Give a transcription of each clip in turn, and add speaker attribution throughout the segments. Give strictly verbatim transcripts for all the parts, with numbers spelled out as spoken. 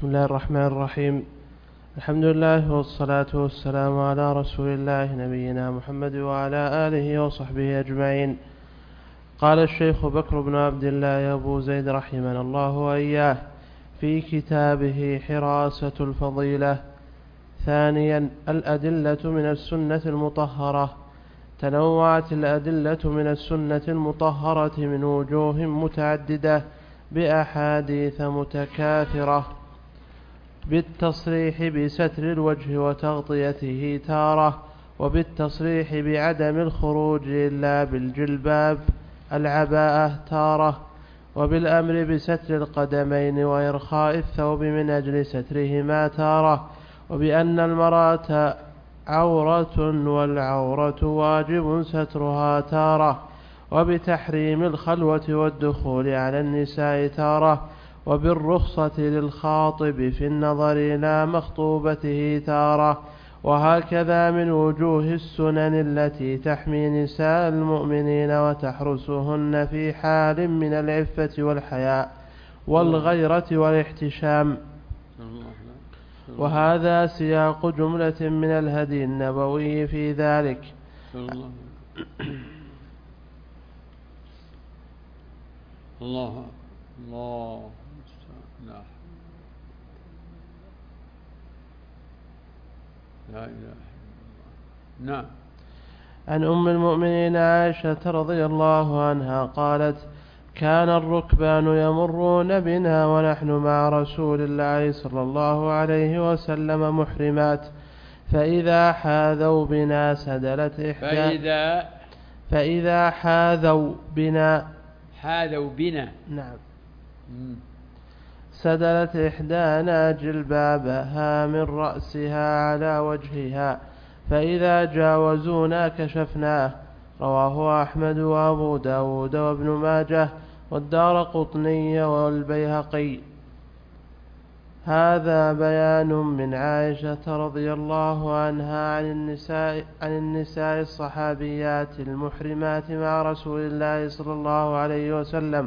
Speaker 1: بسم الله الرحمن الرحيم. الحمد لله والصلاة والسلام على رسول الله نبينا محمد وعلى آله وصحبه أجمعين. قال الشيخ بكر بن عبد الله أبو زيد رحمنا الله وإياه في كتابه حراسة الفضيلة: ثانيا، الأدلة من السنة المطهرة. تنوعت الأدلة من السنة المطهرة من وجوه متعددة بأحاديث متكاثرة، بالتصريح بستر الوجه وتغطيته تارة، وبالتصريح بعدم الخروج إلا بالجلباب العباءة تارة، وبالأمر بستر القدمين وإرخاء الثوب من أجل سترهما تارة، وبأن المرأة عورة والعورة واجب سترها تارة، وبتحريم الخلوة والدخول على النساء تارة، وبالرخصة للخاطب في النظر إلى مخطوبته تارة. وهكذا من وجوه السنن التي تحمي نساء المؤمنين وتحرسهن في حال من العفة والحياء والغيرة والاحتشام. وهذا سياق جملة من الهدي النبوي في ذلك.
Speaker 2: الله الله لا لا إله إلا الله. نعم.
Speaker 1: عن أم المؤمنين عائشة رضي الله عنها قالت: كان الركبان يمرون بنا ونحن مع رسول الله صلى الله عليه وسلم محرمات، فإذا حاذوا بنا سدلت إحدى
Speaker 2: فإذا
Speaker 1: فإذا حاذوا بنا
Speaker 2: حاذوا بنا
Speaker 1: نعم
Speaker 2: مم.
Speaker 1: سدلت إحدانا جلبابها من رأسها على وجهها، فإذا جاوزونا كشفناه. رواه أحمد وأبو داود وابن ماجه والدارقطني والبيهقي. هذا بيان من عائشة رضي الله عنها عن النساء, عن النساء الصحابيات المحرمات مع رسول الله صلى الله عليه وسلم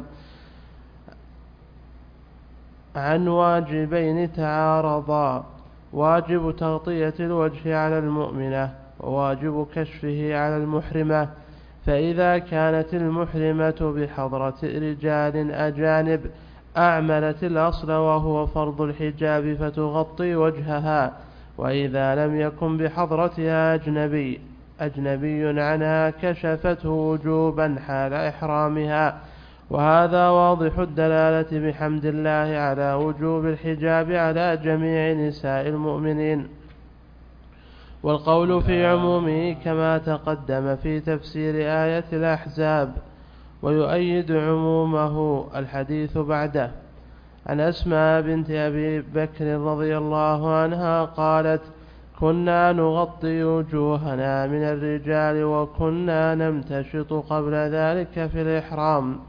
Speaker 1: عن واجبين تعارضا: واجب تغطية الوجه على المؤمنة، وواجب كشفه على المحرمة. فإذا كانت المحرمة بحضرة رجال أجانب أعملت الأصل وهو فرض الحجاب فتغطي وجهها، وإذا لم يكن بحضرتها أجنبي أجنبي عنها كشفته وجوبا حال إحرامها. وهذا واضح الدلالة بحمد الله على وجوب الحجاب على جميع نساء المؤمنين، والقول في عمومه كما تقدم في تفسير آية الأحزاب، ويؤيد عمومه الحديث بعده. عن أسماء بنت أبي بكر رضي الله عنها قالت: كنا نغطي وجوهنا من الرجال وكنا نمتشط قبل ذلك في الإحرام.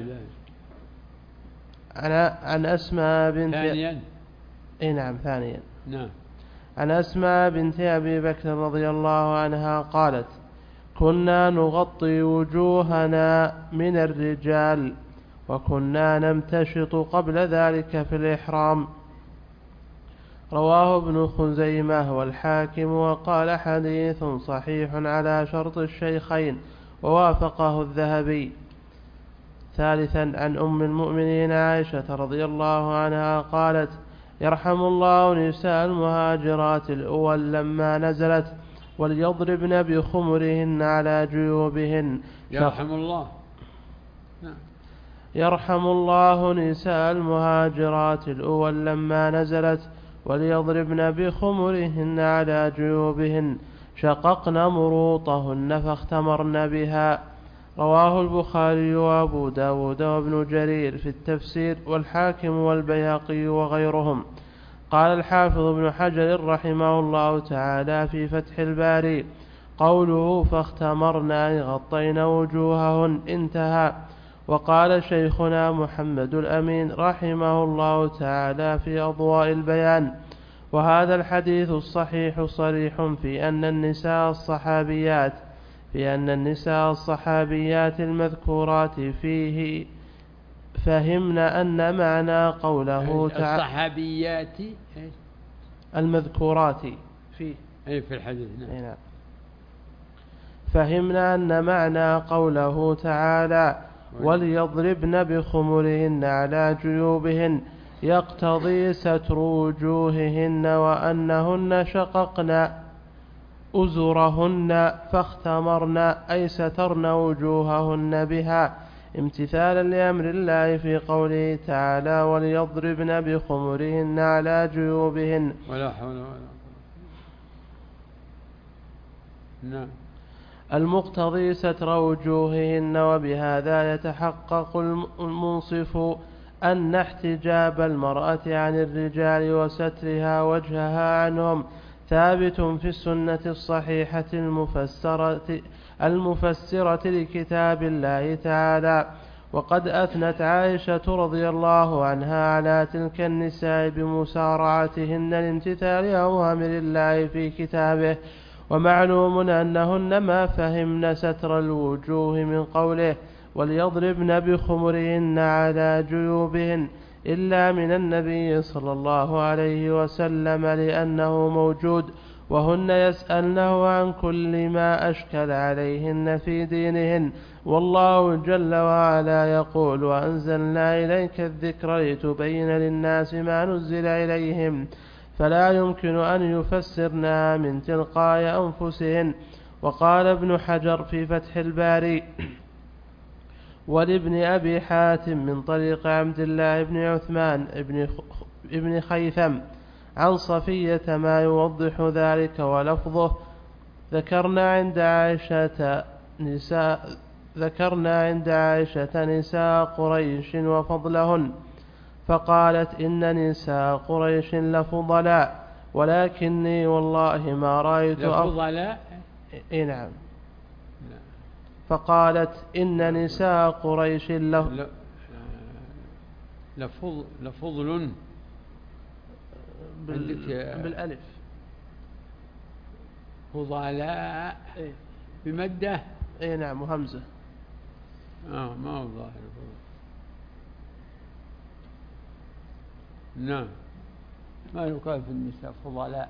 Speaker 1: عن أسماء بنت
Speaker 2: ثانيا
Speaker 1: إيه نعم ثانيا
Speaker 2: نعم.
Speaker 1: عن أسماء بنت أبي بكر رضي الله عنها قالت: كنا نغطي وجوهنا من الرجال وكنا نمتشط قبل ذلك في الإحرام. رواه ابن خزيمة والحاكم وقال: حديث صحيح على شرط الشيخين، ووافقه الذهبي. ثالثا، عن أم المؤمنين عائشة رضي الله عنها قالت: يرحم الله نساء المهاجرات الأول لما نزلت: وليضربن بخمرهن على جيوبهن.
Speaker 2: يرحم الله نعم.
Speaker 1: يرحم الله نساء المهاجرات الأول لما نزلت: وليضربن بخمرهن على جيوبهن شققن مروطهن فاختمرن بها. رواه البخاري وأبو داود وابن جرير في التفسير والحاكم والبيهقي وغيرهم. قال الحافظ ابن حجر رحمه الله تعالى في فتح الباري: قوله فاختمرنا غطينا وجوههن انتهى. وقال شيخنا محمد الأمين رحمه الله تعالى في أضواء البيان: وهذا الحديث الصحيح صريح في أن النساء الصحابيات في أن النساء الصحابيات المذكورات فيه فهمنا أن معنى قوله تعالى
Speaker 2: الصحابيات
Speaker 1: المذكورات فيه
Speaker 2: أي في الحديث.
Speaker 1: نعم. فهمنا أن معنى قوله تعالى وليضربن بخمرهن على جيوبهن يقتضي ستر وجوههن وأنهن شققن أزرهن فاختمرن أي سترن وجوههن بها امتثالا لأمر الله في قوله تعالى وليضربن بخمرهن على جيوبهن
Speaker 2: ولا حول ولا قوة. نعم.
Speaker 1: المقتضي ستر وجوههن. وبهذا يتحقق المنصف أن احتجاب المرأة عن الرجال وسترها وجهها عنهم ثابت في السنة الصحيحة المفسرة, المفسرة لكتاب الله تعالى. وقد أثنت عائشة رضي الله عنها على تلك النساء بمسارعتهن لامتثال أوامر الله في كتابه. ومعلوم أنهن ما فهمن ستر الوجوه من قوله وليضربن بخمرهن على جيوبهن إلا من النبي صلى الله عليه وسلم لأنه موجود وهن يسألنه عن كل ما أشكل عليهن في دينهن. والله جل وعلا يقول وأنزلنا إليك الذكر لتبين للناس ما نزل إليهم فلا يمكن أن يفسرنها من تلقاء أنفسهن. وقال ابن حجر في فتح الباري ولابن أبي حاتم من طريق عبد الله بن عثمان ابن خيثم عن صفية ما يوضح ذلك ولفظه ذكرنا عند عائشة نساء ذكرنا عند عائشة نساء قريش وفضلهن فقالت إن نساء قريش لفضلاء ولكني والله ما رأيت
Speaker 2: لفضلاء
Speaker 1: إيه نعم. فقالت إن نساء قريش لفضل
Speaker 2: لفضل
Speaker 1: بالألف
Speaker 2: فضلاء
Speaker 1: إيه؟
Speaker 2: بمده
Speaker 1: إيه نعم وهمزة
Speaker 2: آه ما هو ظاهر. نعم ما يقال في النساء فضلاء.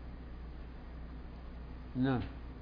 Speaker 2: نعم.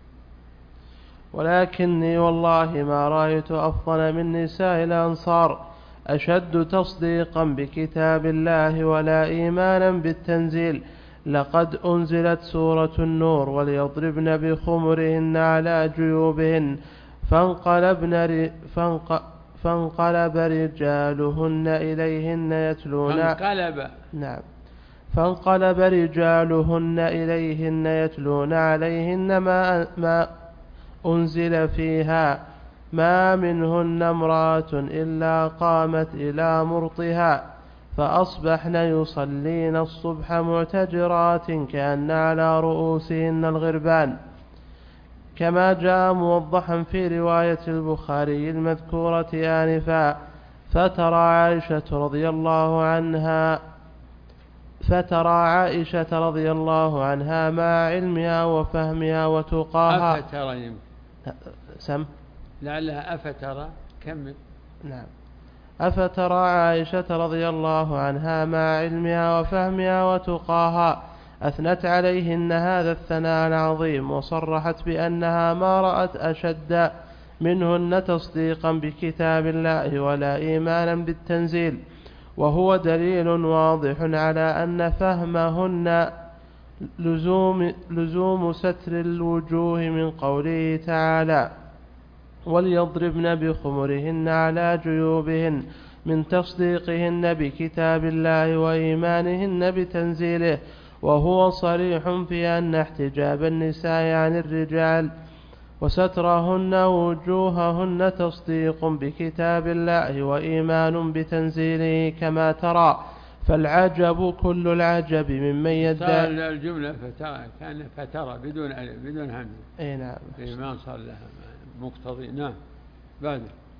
Speaker 1: ولكني والله ما رأيت أفضل من نساء الأنصار أشد تصديقا بكتاب الله ولا إيمانا بالتنزيل. لقد أنزلت سورة النور وليضربن بخمرهن على جيوبهن فانقلبن فانق فانقلب رجالهن إليهن يتلون
Speaker 2: فانقلب
Speaker 1: نعم فانقلب رجالهن إليهن يتلون عليهن ما, ما أنزل فيها ما منهن امرأة إلا قامت إلى مرطها فأصبحن يصلين الصبح معتجرات كأن على رؤوسهن الغربان كما جاء موضحا في رواية البخاري المذكورة آنفا. فترى عائشة رضي الله عنها فترى عائشة رضي الله عنها مع علمها وفهمها وتقاها
Speaker 2: أفترى يمكن
Speaker 1: سم
Speaker 2: لعلها أفترى كمل.
Speaker 1: نعم. أفترى عائشة رضي الله عنها مع علمها وفهمها وتقاها أثنت عليهن هذا الثناء العظيم وصرحت بأنها ما رأت أشد منهن تصديقا بكتاب الله ولا إيمانا بالتنزيل. وهو دليل واضح على أن فهمهن لزوم, لزوم ستر الوجوه من قوله تعالى وليضربن بخمرهن على جيوبهن من تصديقهن بكتاب الله وإيمانهن بتنزيله. وهو صريح في أن احتجاب النساء عن الرجال وسترهن وجوههن تصديق بكتاب الله وإيمان بتنزيله كما ترى. فالعجب كل العجب ممن يدعي
Speaker 2: الجملة فترى كان فترى بدون بدون همزة.
Speaker 1: اي نعم
Speaker 2: ما صار لها مقتضي. نعم. بعد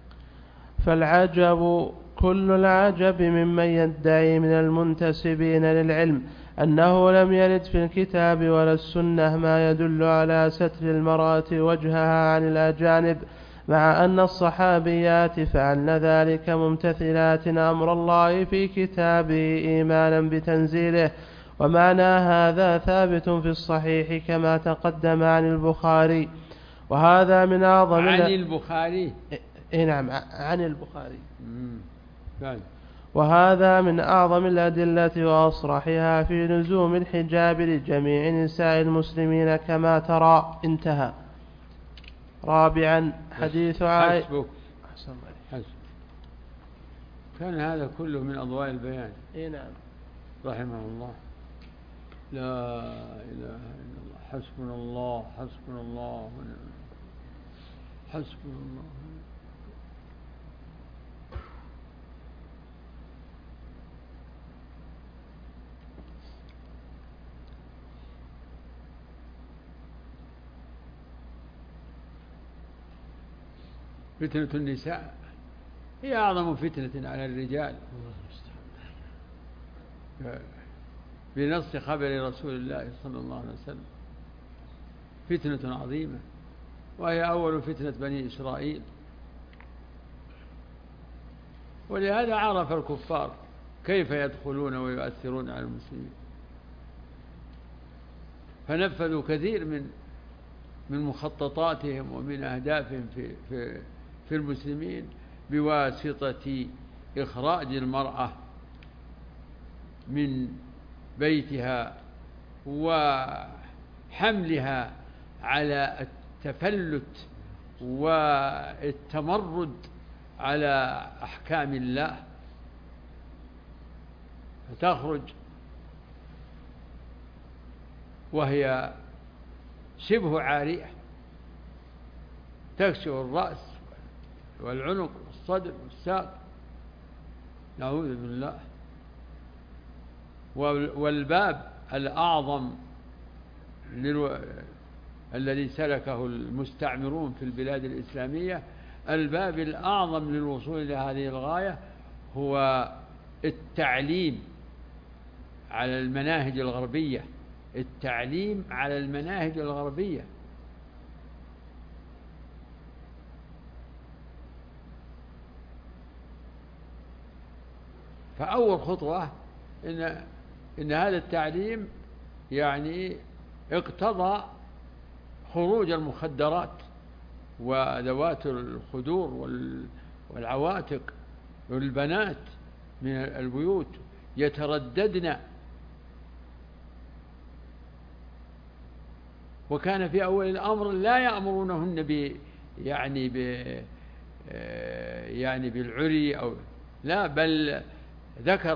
Speaker 1: فالعجب كل العجب ممن يدعي من المنتسبين للعلم أنه لم يرد في الكتاب ولا السنة ما يدل على ستر المرأة وجهها عن الأجانب مع أن الصحابيات فعلن ذلك ممتثلات أمر الله في كتابه إيمانا بتنزيله، ومعنى هذا ثابت في الصحيح كما تقدم عن البخاري. وهذا من أعظم
Speaker 2: عن البخاري
Speaker 1: إيه نعم عن البخاري.
Speaker 2: فعلا.
Speaker 1: وهذا من أعظم الأدلة وأصرحها في لزوم الحجاب لجميع نساء المسلمين كما ترى. انتهى. رابعا حديث عائشة.
Speaker 2: حسبك. كان هذا كله من أضواء البيان.
Speaker 1: إيه نعم.
Speaker 2: رحمه الله. لا إله إلا الله. حسبنا الله حسبنا الله حسبنا الله. فتنة النساء هي أعظم فتنة على الرجال بنص خبر رسول الله صلى الله عليه وسلم. فتنة عظيمة، وهي أول فتنة بني إسرائيل، ولهذا عرف الكفار كيف يدخلون ويؤثرون على المسلمين، فنفذوا كثير من من مخططاتهم ومن أهدافهم في في في المسلمين بواسطة إخراج المرأة من بيتها وحملها على التفلت والتمرد على أحكام الله، فتخرج وهي شبه عارية، تكشف الرأس والعنق والصدر والساق، نعوذ بالله. والباب الأعظم للو... الذي سلكه المستعمرون في البلاد الإسلامية، الباب الأعظم للوصول إلى هذه الغاية هو التعليم على المناهج الغربية، التعليم على المناهج الغربية. فأول خطوة إن إن هذا التعليم يعني اقتضى خروج المخدرات وذوات الخدور والعواتق والبنات من البيوت يترددن. وكان في أول الأمر لا يأمرونهن ب يعني ب يعني بالعري أو لا، بل ذكر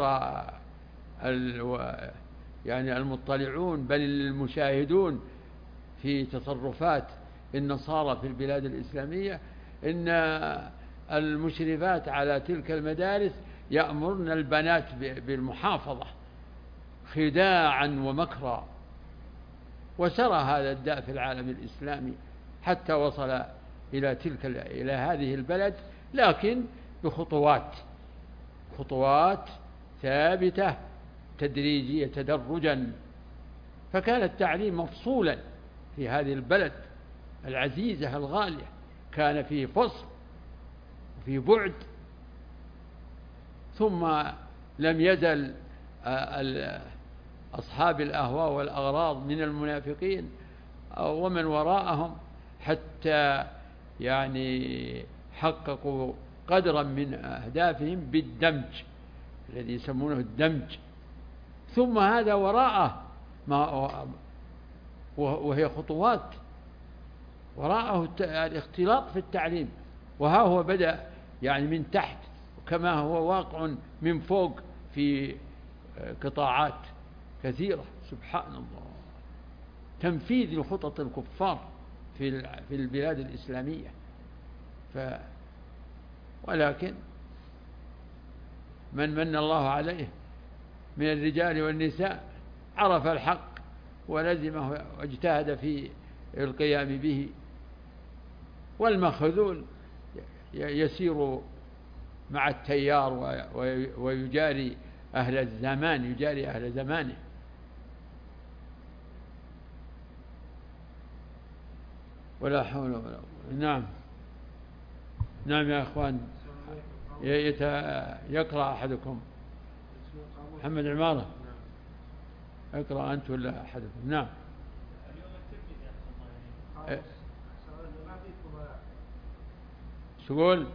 Speaker 2: يعني المطلعون بل المشاهدون في تصرفات النصارى في البلاد الإسلامية إن المشرفات على تلك المدارس يأمرن البنات بالمحافظة خداعا ومكرا. وسرى هذا الداء في العالم الإسلامي حتى وصل إلى تلك إلى هذه البلد، لكن بخطوات خطوات ثابتة تدريجية تدرجا. فكان التعليم مفصولا في هذه البلد العزيزة الغالية، كان فيه فصل وفيه بعد. ثم لم يزل أصحاب الأهواء والأغراض من المنافقين ومن وراءهم حتى يعني حققوا قدرا من أهدافهم بالدمج الذي يسمونه الدمج. ثم هذا وراءه ما وهي خطوات وراءه الاختلاط في التعليم، وها هو بدأ يعني من تحت كما هو واقع من فوق في قطاعات كثيرة. سبحان الله، تنفيذ لخطط الكفار في في البلاد الإسلامية. ف ولكن من من الله عليه من الرجال والنساء عرف الحق ولزمه واجتهد في القيام به، والمخذول يسير مع التيار ويجاري أهل الزمان، يجاري أهل زمانه. ولا حول ولا قوة. نعم. نعم يا أخوان، يت... يقرأ أحدكم. محمد عمارة، اقرأ أنت ولا أحدكم؟ نعم. تقول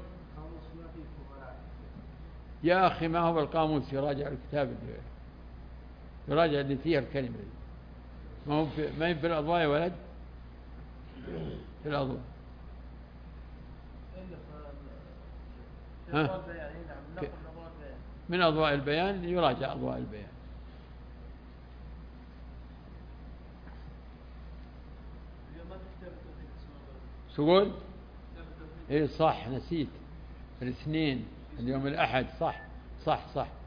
Speaker 2: يا أخي ما هو القاموس، يراجع الكتاب، يراجع اللي فيها الكلمة دي. ما هو في ما هي في الأضواء يا ولد، في الأضواء. ها؟ من أضواء البيان، يراجع أضواء البيان. تقول إيه صح، نسيت الاثنين اليوم الأحد، صح صح صح.